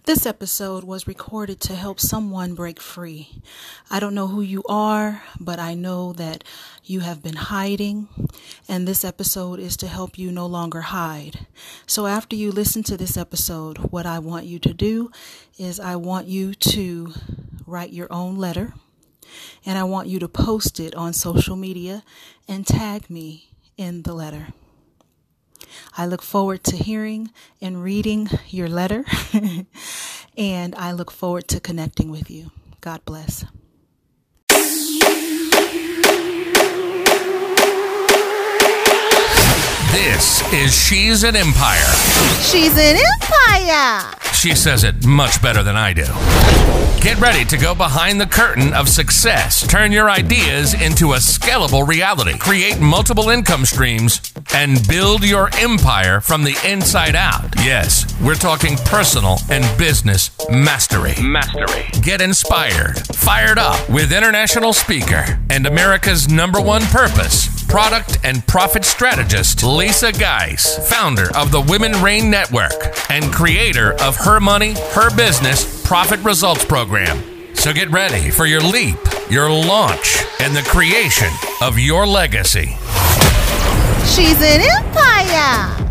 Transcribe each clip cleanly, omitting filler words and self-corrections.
This episode was recorded to help someone break free. I don't know who you are, but I know that you have been hiding, and this episode is to help you no longer hide. So after you listen to this episode, what I want you to do is I want you to write your own letter, and I want you to post it on social media and tag me in the letter. I look forward to hearing and reading your letter, and I look forward to connecting with you. God bless. This is She's an Empire. She's an empire. She says it much better than I do. Get ready to go behind the curtain of success. Turn your ideas into a scalable reality. Create multiple income streams and build your empire from the inside out. Yes, we're talking personal and business mastery. Get inspired, fired up with international speaker and America's #1 purpose, product and profit strategist, Lisa Geis, founder of the Women Reign Network and creator of Her Money, Her Business Profit Results Program. So get ready for your leap, your launch, and the creation of your legacy. She's an empire.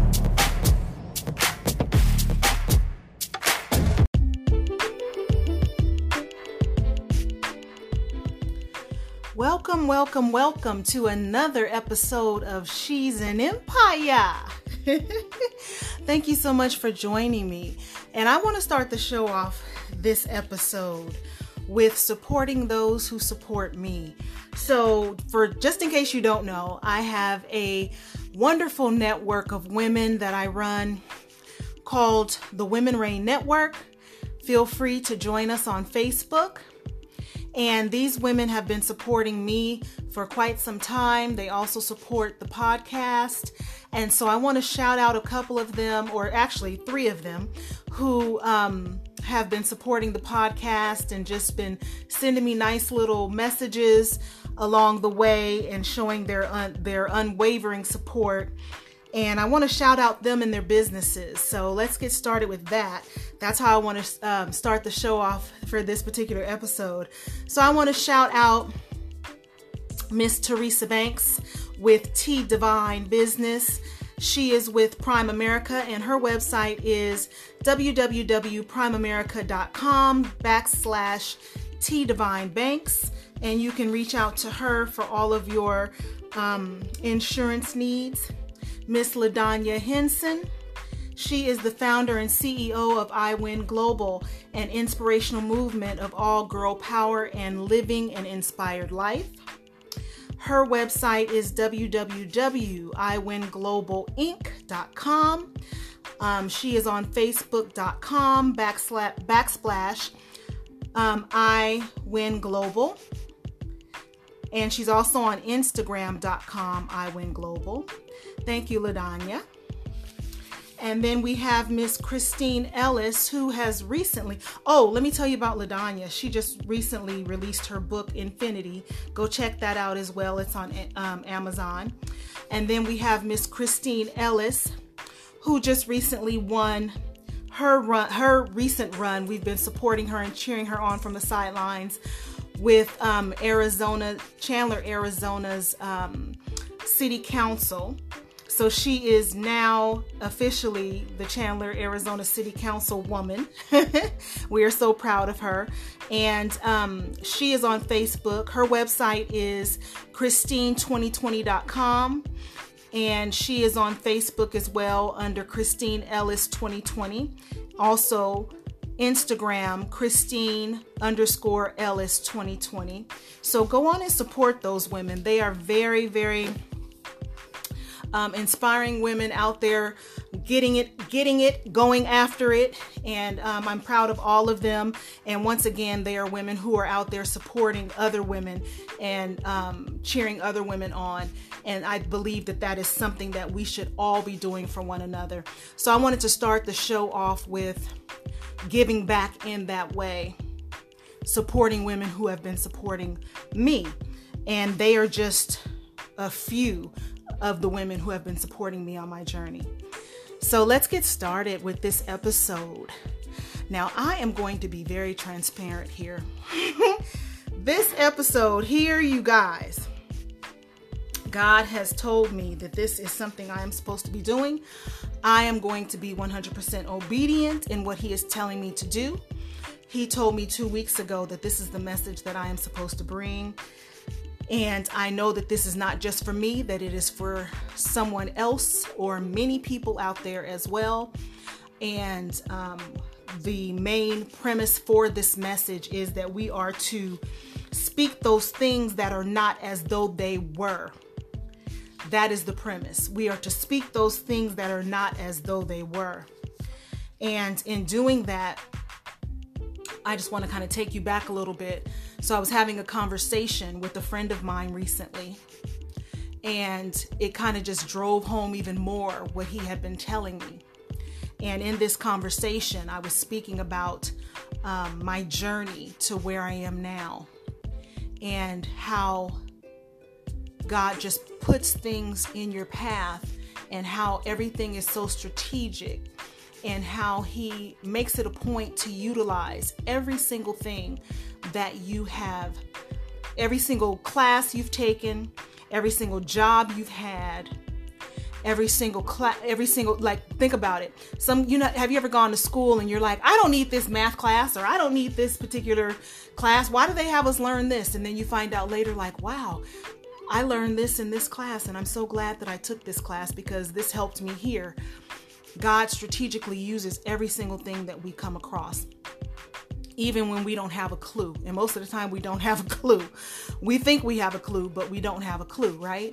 Welcome to another episode of She's an Empire. Thank you so much for joining me. And I want to start the show off this episode with supporting those who support me. So just in case you don't know, I have a wonderful network of women that I run called the Women Reign Network. Feel free to join us on Facebook. And these women have been supporting me for quite some time. They also support the podcast. And so I want to shout out a couple of them, or actually 3 of them, who have been supporting the podcast and just been sending me nice little messages along the way and showing their unwavering support. And I want to shout out them and their businesses. So let's get started with that. That's how I want to start the show off for this particular episode. So I want to shout out Miss Teresa Banks with T Divine Business. She is with Prime America, and her website is www.primeamerica.com/T Divine Banks. And you can reach out to her for all of your insurance needs. Miss LaDanya Henson. She is the founder and CEO of I Win Global, an inspirational movement of all girl power and living an inspired life. Her website is www.iwinglobalinc.com. She is on facebook.com /I Win Global. And she's also on Instagram.com I Win Global. Thank you, LaDanya. And then we have Miss Christine Ellis, who has recently, let me tell you about LaDanya. She just recently released her book, Infinity. Go check that out as well. It's on Amazon. And then we have Miss Christine Ellis, who just recently won her recent run. We've been supporting her and cheering her on from the sidelines with Chandler, Arizona's City Council. So she is now officially the Chandler, Arizona City Council woman. We are so proud of her. And she is on Facebook. Her website is Christine2020.com. And she is on Facebook as well under Christine Ellis 2020. Also Instagram, Christine_Ellis 2020. So go on and support those women. They are very, very inspiring women out there getting it, going after it. And I'm proud of all of them. And once again, they are women who are out there supporting other women and cheering other women on. And I believe that is something that we should all be doing for one another. So I wanted to start the show off with giving back in that way, supporting women who have been supporting me. And they are just a few of the women who have been supporting me on my journey. So let's get started with this episode. Now, I am going to be very transparent here. This episode here, you guys, God has told me that this is something I am supposed to be doing. I am going to be 100% obedient in what He is telling me to do. He told me 2 weeks ago that this is the message that I am supposed to bring. And I know that this is not just for me, that it is for someone else or many people out there as well. And the main premise for this message is that we are to speak those things that are not as though they were. That is the premise. We are to speak those things that are not as though they were. And in doing that, I just want to kind of take you back a little bit. So I was having a conversation with a friend of mine recently, and it kind of just drove home even more what he had been telling me. And in this conversation, I was speaking about my journey to where I am now and how God just puts things in your path and how everything is so strategic and how He makes it a point to utilize every single thing that you have, every single class you've taken, every single job you've had, every single like, think about it. Have you ever gone to school and you're like, I don't need this math class, or I don't need this particular class. Why do they have us learn this? And then you find out later, like, wow, I learned this in this class, and I'm so glad that I took this class because this helped me here. God strategically uses every single thing that we come across, even when we don't have a clue. And most of the time we don't have a clue. We think we have a clue, but we don't have a clue, right?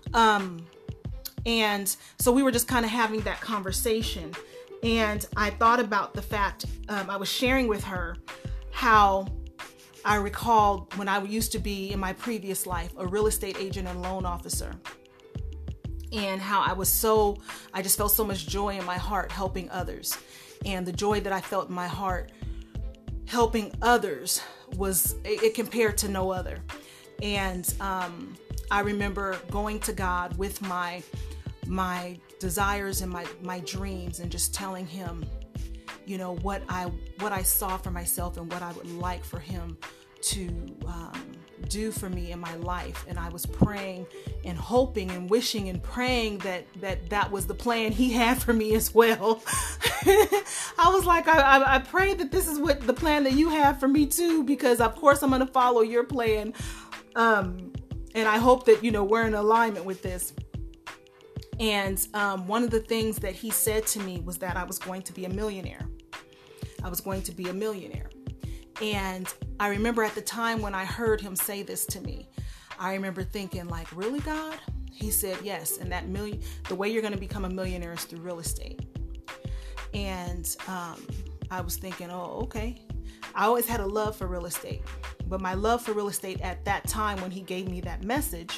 And so we were just kind of having that conversation. And I thought about the fact, I was sharing with her how I recalled when I used to be, in my previous life, a real estate agent and loan officer. And how I just felt so much joy in my heart helping others. And the joy that I felt in my heart helping others it compared to no other. And I remember going to God with my desires and my dreams, and just telling Him, you know, what I saw for myself and what I would like for Him to do for me in my life. And I was praying and hoping and wishing and praying that was the plan He had for me as well. I was like, I pray that this is what the plan that You have for me too, because of course I'm going to follow Your plan. And I hope that, we're in alignment with this. And one of the things that He said to me was that I was going to be a millionaire. I was going to be a millionaire. And I remember at the time when I heard Him say this to me, I remember thinking, like, really, God? He said, yes. And the way you're going to become a millionaire is through real estate. And I was thinking, oh, okay. I always had a love for real estate, but my love for real estate at that time when He gave me that message,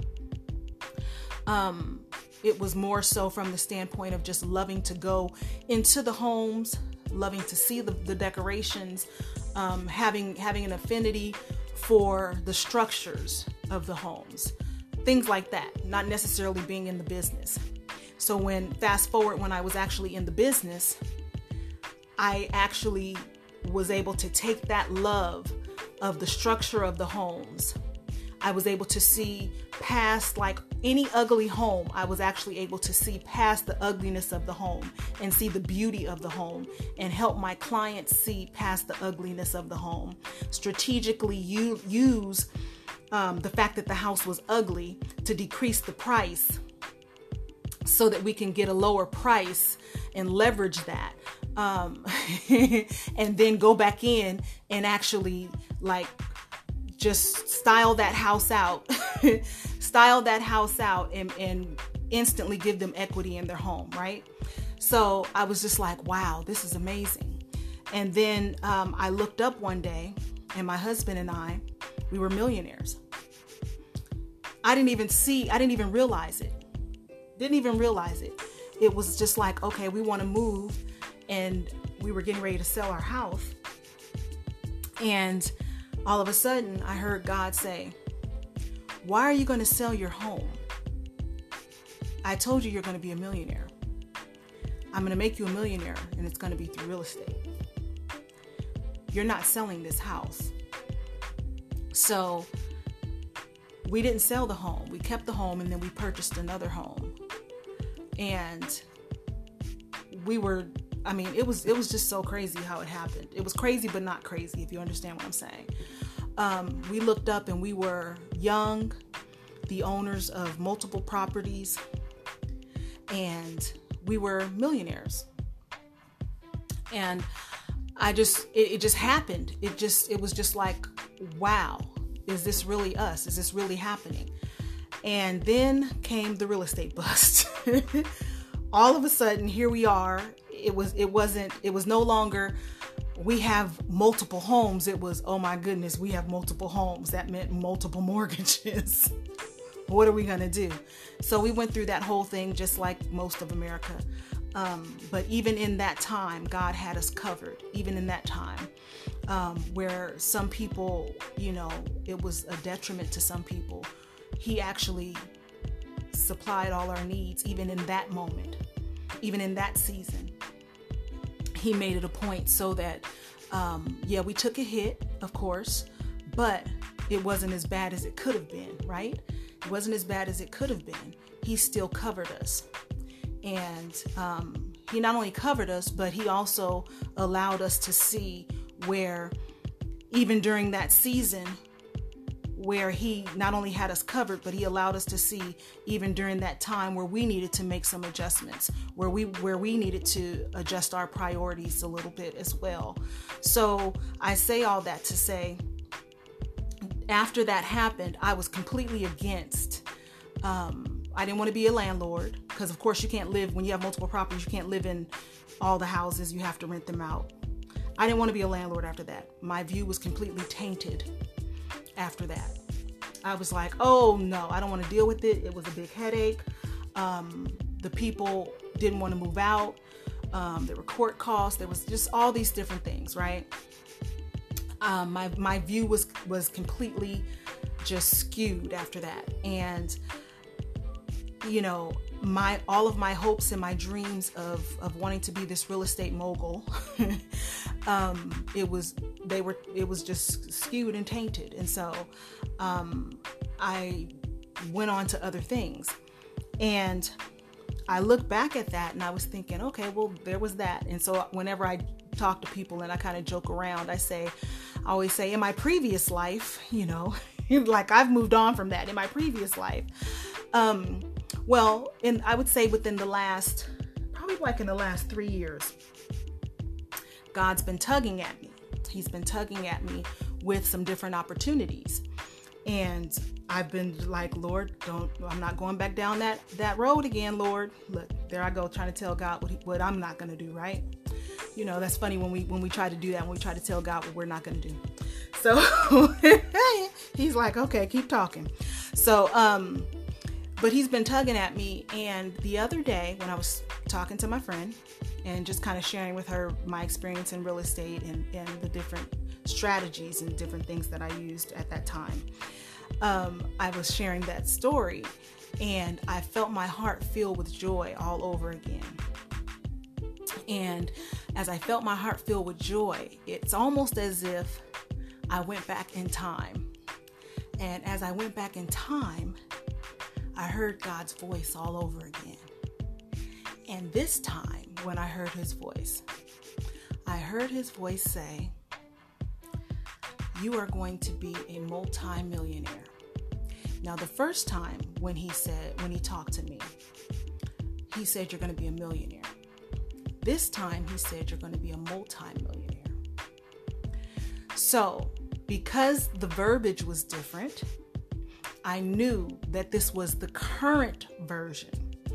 it was more so from the standpoint of just loving to go into the homes, loving to see the decorations, having an affinity for the structures of the homes, things like that, not necessarily being in the business. So fast forward when I was actually in the business, I actually was able to take that love of the structure of the homes. I was able to see past, like any ugly home, I was actually able to see past the ugliness of the home and see the beauty of the home, and help my clients see past the ugliness of the home. Strategically use the fact that the house was ugly to decrease the price so that we can get a lower price and leverage that. And then go back in and actually just style that house out and instantly give them equity in their home, right? So I was just like, wow, this is amazing. And then I looked up one day, and my husband and I, we were millionaires. I didn't even realize it. It was just like, okay, we want to move, and we were getting ready to sell our house. And all of a sudden, I heard God say, why are you going to sell your home? I told you you're going to be a millionaire. I'm going to make you a millionaire, and it's going to be through real estate. You're not selling this house. So we didn't sell the home. We kept the home, and then we purchased another home. And it was just so crazy how it happened. It was crazy, but not crazy, if you understand what I'm saying. We looked up and we were young, the owners of multiple properties, and we were millionaires. And it just happened. It was just like, wow, is this really us? Is this really happening? And then came the real estate bust. All of a sudden, here we are. It was no longer, we have multiple homes. It was, oh my goodness, we have multiple homes. That meant multiple mortgages. What are we going to do? So we went through that whole thing just like most of America. But even in that time, God had us covered. Even in that time, where some people, it was a detriment to some people, He actually supplied all our needs, even in that moment, even in that season. He made it a point so that, we took a hit, of course, but it wasn't as bad as it could have been, right? It wasn't as bad as it could have been. He still covered us. And He not only covered us, but He also allowed us to see where, even during that season, where He not only had us covered, but He allowed us to see even during that time where we needed to make some adjustments, where we needed to adjust our priorities a little bit as well. So I say all that to say, after that happened, I was completely against, I didn't want to be a landlord, because of course you can't live, when you have multiple properties, you can't live in all the houses, you have to rent them out. I didn't want to be a landlord after that. My view was completely tainted after that. I was like, oh no, I don't want to deal with it. It was a big headache. The people didn't want to move out. There were court costs. There was just all these different things, right? My view was completely just skewed after that. And, all of my hopes and my dreams of wanting to be this real estate mogul, it was just skewed and tainted. And so I went on to other things, and I look back at that and I was thinking, okay, well, there was that. And so whenever I talk to people and I kind of joke around, I always say in my previous life, like I've moved on from that in my previous life. And I would say within the last, probably like in the last 3 years, God's been tugging at me. He's been tugging at me with some different opportunities. And I've been like, Lord, I'm not going back down that road again, Lord. Look, there I go, trying to tell God what I'm not going to do, right? That's funny when we try to do that, when we try to tell God what we're not going to do. So He's like, okay, keep talking. So, but He's been tugging at me. And the other day when I was talking to my friend and just kind of sharing with her my experience in real estate and the different strategies and different things that I used at that time, I was sharing that story, and I felt my heart fill with joy all over again. And as I felt my heart fill with joy, it's almost as if I went back in time. And as I went back in time, I heard God's voice all over again. And this time, when I heard His voice, I heard His voice say, "You are going to be a multi-millionaire." Now, the first time when He talked to me, He said, "You're going to be a millionaire." This time, He said, "You're going to be a multi-millionaire." So, because the verbiage was different, I knew that this was the current version.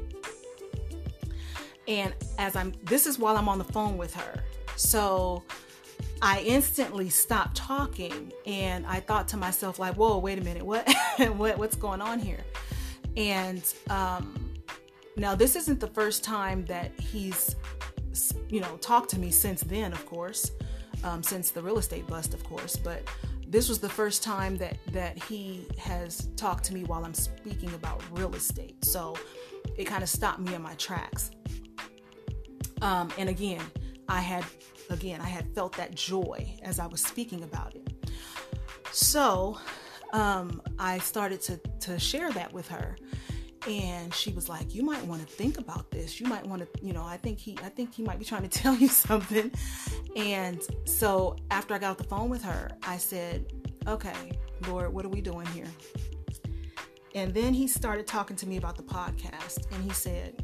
And this is while I'm on the phone with her. So I instantly stopped talking, and I thought to myself, like, whoa, wait a minute, what's going on here? And now this isn't the first time that He's, talked to me since then, of course, since the real estate bust, of course, but this was the first time that He has talked to me while I'm speaking about real estate. So it kind of stopped me in my tracks. And again, I had felt that joy as I was speaking about it. So I started to share that with her, and she was like, "You might want to think about this. You might want to, I think he might be trying to tell you something." And so after I got off the phone with her, I said, "Okay, Lord, what are we doing here?" And then he started talking to me about the podcast, and he said,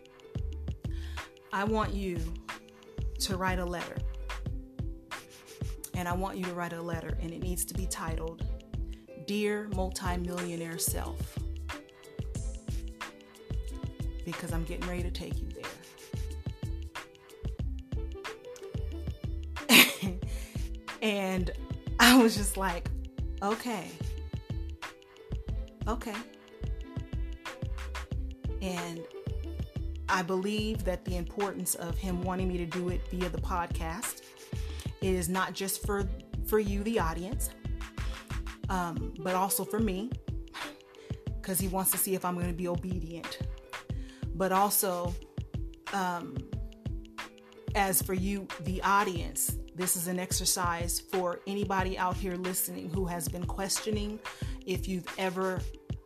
"I want you to write a letter. And I want you to write a letter, and it needs to be titled, Dear Multimillionaire Self, because I'm getting ready to take you there." And I was just like, okay. And I believe that the importance of him wanting me to do it via the podcast is not just for you, the audience, but also for me, because he wants to see if I'm going to be obedient. But also, as for you, the audience, this is an exercise for anybody out here listening who has been questioning if you've ever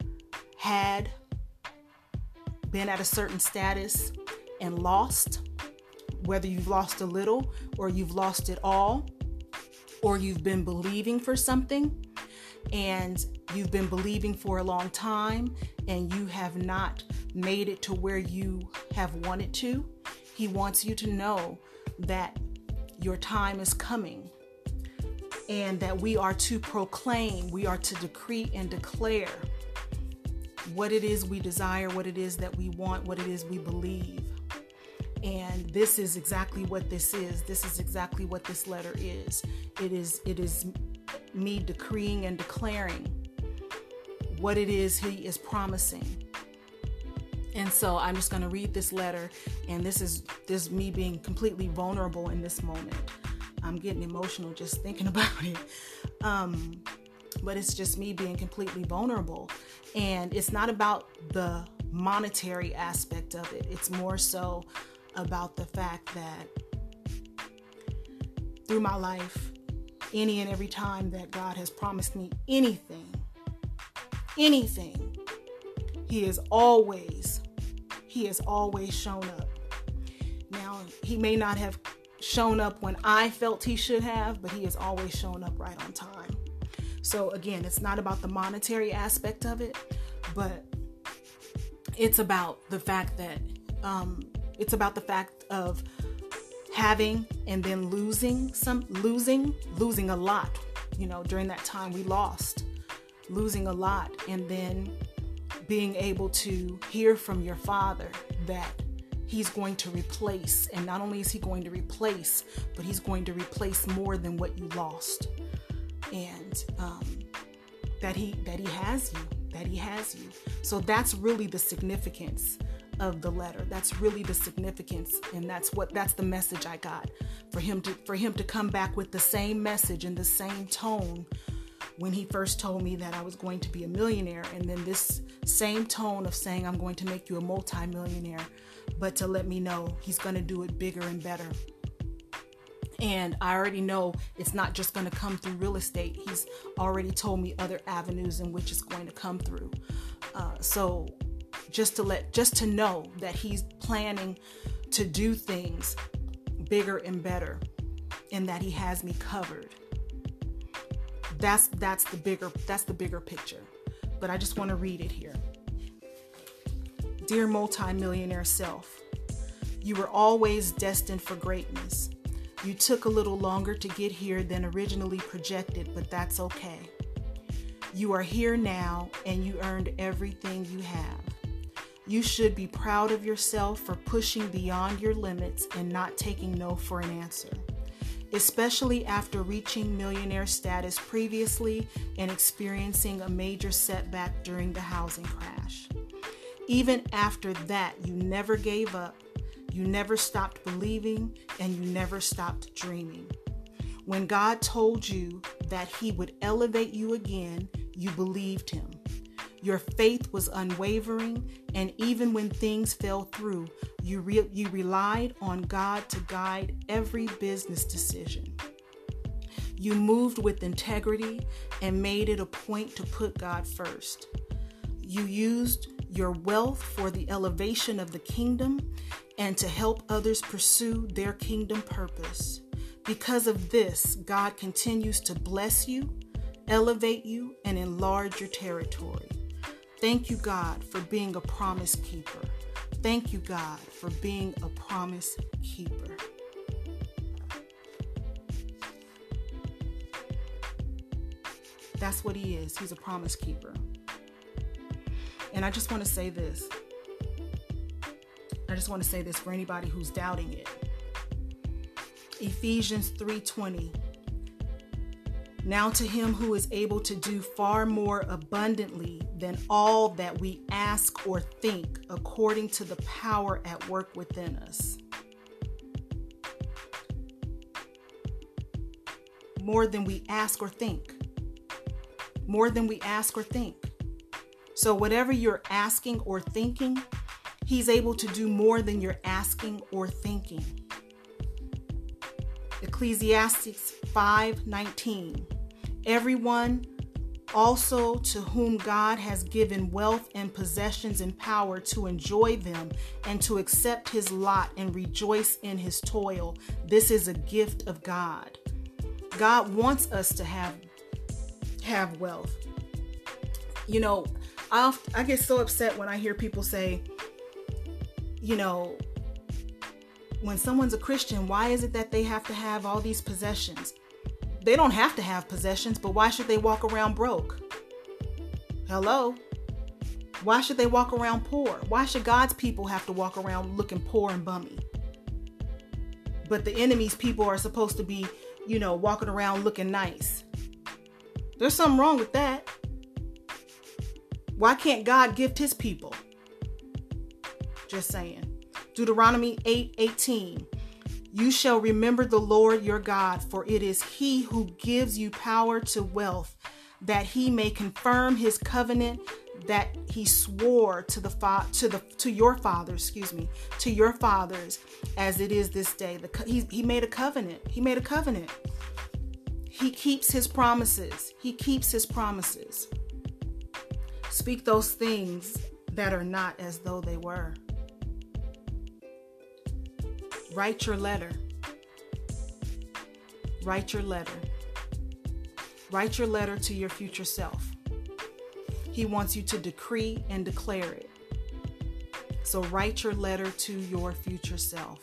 been at a certain status and lost, whether you've lost a little or you've lost it all, or you've been believing for something and you've been believing for a long time and you have not made it to where you have wanted to. He wants you to know that your time is coming, and that we are to proclaim, we are to decree and declare what it is we desire, what it is that we want, what it is we believe. And this is exactly what this is. This is exactly what this letter is. It is me decreeing and declaring what it is he is promising. And so I'm just going to read this letter, and this is me being completely vulnerable in this moment. I'm getting emotional just thinking about it. But it's just me being completely vulnerable. And it's not about the monetary aspect of it. It's more so about the fact that through my life, any and every time that God has promised me anything, He has always shown up. Now, He may not have shown up when I felt He should have, but He has always shown up right on time. So again, it's not about the monetary aspect of it, but it's about the fact that of having and then losing a lot. During that time we losing a lot, and then being able to hear from your Father that He's going to replace, and not only is He going to replace, but He's going to replace more than what you lost. And that he has you. So that's really the significance of the letter. That's really the significance, and that's the message I got. For him to come back with the same message and the same tone when he first told me that I was going to be a millionaire, and then this same tone of saying I'm going to make you a multimillionaire, but to let me know He's going to do it bigger and better. And I already know it's not just going to come through real estate. He's already told me other avenues in which it's going to come through. So just to know that He's planning to do things bigger and better, and that He has me covered. That's the bigger picture. But I just want to read it here. Dear multimillionaire self, you were always destined for greatness. You took a little longer to get here than originally projected, but that's okay. You are here now, and you earned everything you have. You should be proud of yourself for pushing beyond your limits and not taking no for an answer, especially after reaching millionaire status previously and experiencing a major setback during the housing crash. Even after that, you never gave up. You never stopped believing, and you never stopped dreaming. When God told you that He would elevate you again, you believed Him. Your faith was unwavering, and even when things fell through, you relied on God to guide every business decision. You moved with integrity and made it a point to put God first. You used your wealth for the elevation of the kingdom and to help others pursue their kingdom purpose. Because of this, God continues to bless you, elevate you, and enlarge your territory. Thank you, God, for being a promise keeper. Thank you, God, for being a promise keeper. That's what he is. He's a promise keeper. And I just want to say this. For anybody who's doubting it. Ephesians 3:20. Now to him who is able to do far more abundantly than all that we ask or think, according to the power at work within us. More than we ask or think. More than we ask or think. So whatever you're asking or thinking, he's able to do more than you're asking or thinking. Ecclesiastes 5:19. Everyone also to whom God has given wealth and possessions and power to enjoy them and to accept his lot and rejoice in his toil. This is a gift of God. God wants us to have wealth. You know, I get so upset when I hear people say, you know, when someone's a Christian, why is it that they have to have all these possessions? They don't have to have possessions, but why should they walk around broke? Hello? Why should they walk around poor? Why should God's people have to walk around looking poor and bummy? But the enemy's people are supposed to be, you know, walking around looking nice. There's something wrong with that. Why can't God gift his people? Just saying. Deuteronomy 8:18. You shall remember the Lord your God, for it is he who gives you power to wealth, that he may confirm his covenant that he swore to your fathers, as it is this day. He made a covenant. He made a covenant. He keeps his promises. He keeps his promises. Speak those things that are not as though they were. Write your letter. Write your letter. Write your letter to your future self. He wants you to decree and declare it. So write your letter to your future self.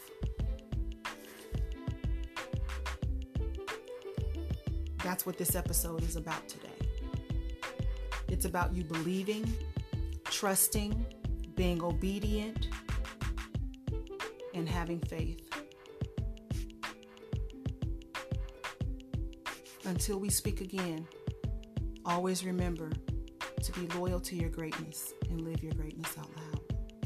That's what this episode is about today. It's about you believing, trusting, being obedient, and having faith. Until we speak again, always remember to be loyal to your greatness and live your greatness out loud.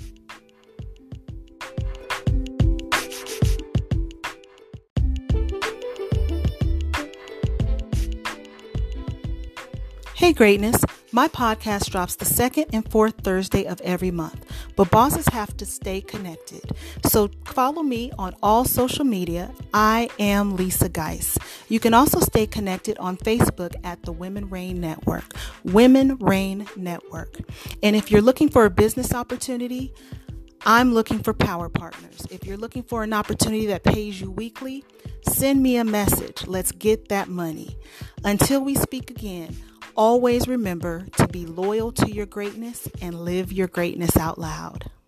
Hey Greatness, my podcast drops the second and fourth Thursday of every month, but bosses have to stay connected. So follow me on all social media. I am Lisa Geis. You can also stay connected on Facebook at the Women Reign Network, Women Reign Network. And if you're looking for a business opportunity, I'm looking for power partners. If you're looking for an opportunity that pays you weekly, send me a message. Let's get that money. Until we speak again, always remember to be loyal to your greatness and live your greatness out loud.